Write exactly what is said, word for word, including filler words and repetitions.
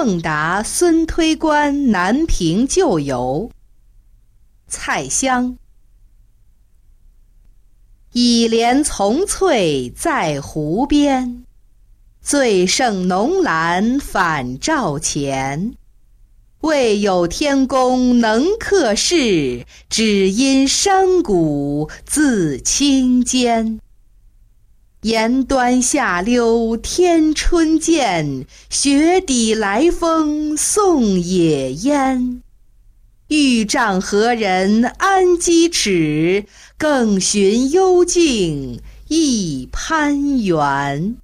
奉达孙推官南平旧游。蔡襄。倚莲丛翠在湖边，醉胜浓蓝返照前。未有天公能克事，只因山谷自清间。沿端下溜天春见，雪底来风送野烟。欲仗何人安鸡尺，更寻幽径一攀援。